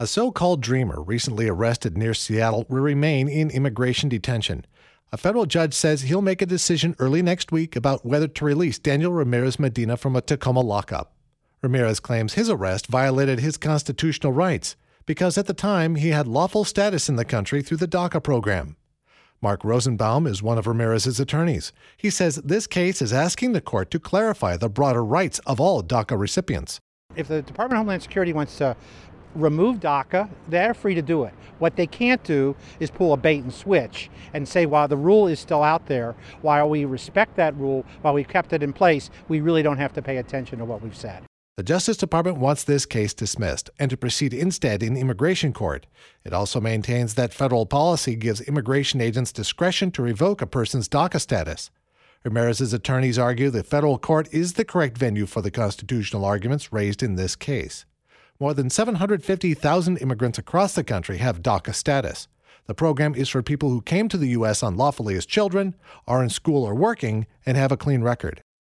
A so-called dreamer recently arrested near Seattle will remain in immigration detention. A federal judge says he'll make a decision early next week about whether to release Daniel Ramirez Medina from a Tacoma lockup. Ramirez claims his arrest violated his constitutional rights because at the time he had lawful status in the country through the DACA program. Mark Rosenbaum is one of Ramirez's attorneys. He says this case is asking the court to clarify the broader rights of all DACA recipients. If the Department of Homeland Security wants to remove DACA, they're free to do it. What they can't do is pull a bait and switch and say, while the rule is still out there, while we respect that rule, while we've kept it in place, we really don't have to pay attention to what we've said. The Justice Department wants this case dismissed and to proceed instead in immigration court. It also maintains that federal policy gives immigration agents discretion to revoke a person's DACA status. Ramirez's attorneys argue the federal court is the correct venue for the constitutional arguments raised in this case. More than 750,000 immigrants across the country have DACA status. The program is for people who came to the U.S. unlawfully as children, are in school or working, and have a clean record.